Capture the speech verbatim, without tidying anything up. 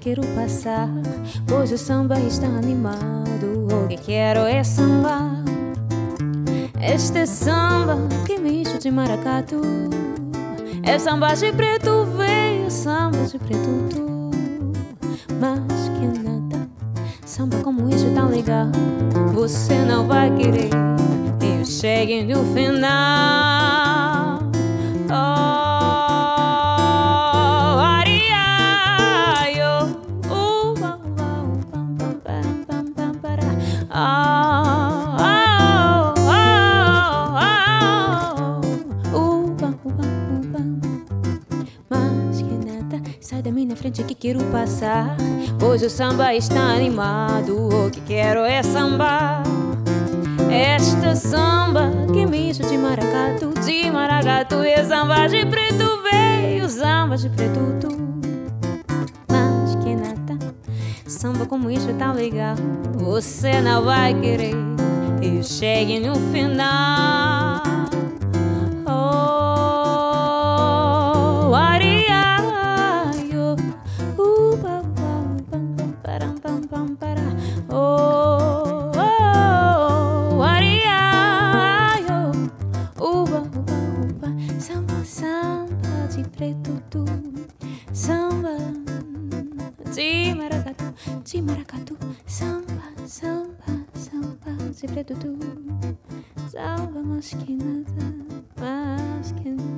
quero passar, pois o samba está animado. O que quero é sambar. Este é samba que misto de maracatu. É samba de preto veio, samba de preto tu. Mas que nada, samba como isso é tão legal. Você não vai querer que eu chegue no final. Oh, mas que nada, sai da minha frente que quero passar, pois o samba está animado. O que quero é sambar. Esta samba que misto de maracatu, de maracatu e samba de preto veio, samba de preto tu. Mas que nada, samba como isso é tão legal. Você não vai querer que eu chegue no final. Oh, ariaio, uba, uba, pam, param, pam, pam, para. Oh, oh, ariaio, uba, uba, uba, samba, samba de preto tu, samba de maracatu, de maracatu, samba, samba, samba de preto tu, samba, mas que nada, mas que nada.